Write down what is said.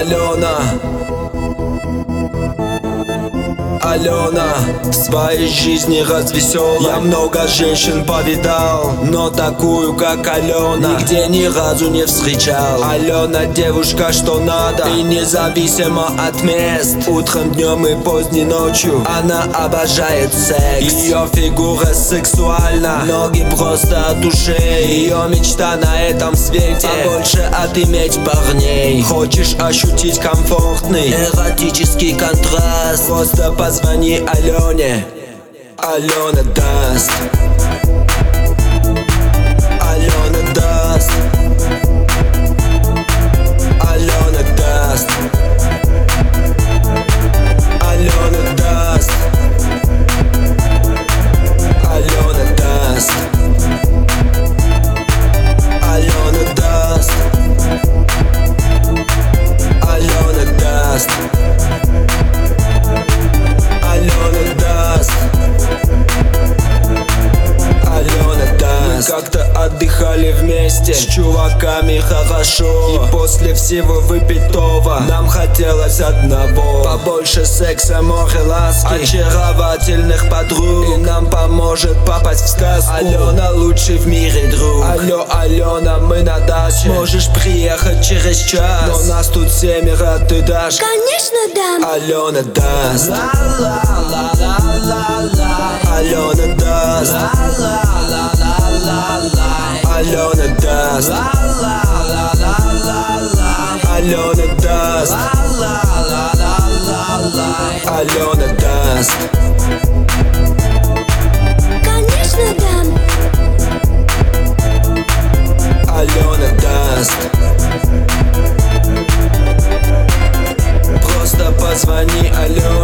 Алена, Алена, в своей жизни развеселой. Я много женщин повидал, но такую, как Алена, нигде ни разу не встречал. Алена девушка, что надо, и независимо от мест. Утром, днем и поздней ночью она обожает секс. Ее фигура сексуальна, ноги просто от ушей. Ее мечта на этом свете побольше отыметь парней. Хочешь ощутить комфортный эротический контраст? Просто позвони Алене, Алена даст. Алена даст. Алена даст. Алена даст. Алена даст. Алена даст. Алена даст. Алена даст. Алена даст. Мы как-то отдыхали вместе с чуваками хорошо, и после всего выпитого нам хотелось одного: побольше секса, море ласки, очаровательных подруг. И нам поможет попасть в сказку Алена, лучший в мире друг. Алло, Алена, мы на даче, можешь приехать через час, но нас тут 7, ты дашь? Конечно дам. Алена даст. Алена даст. Алена даст. Алена даст. Алена даст. Конечно дам. Алена даст. Просто позвони Алене.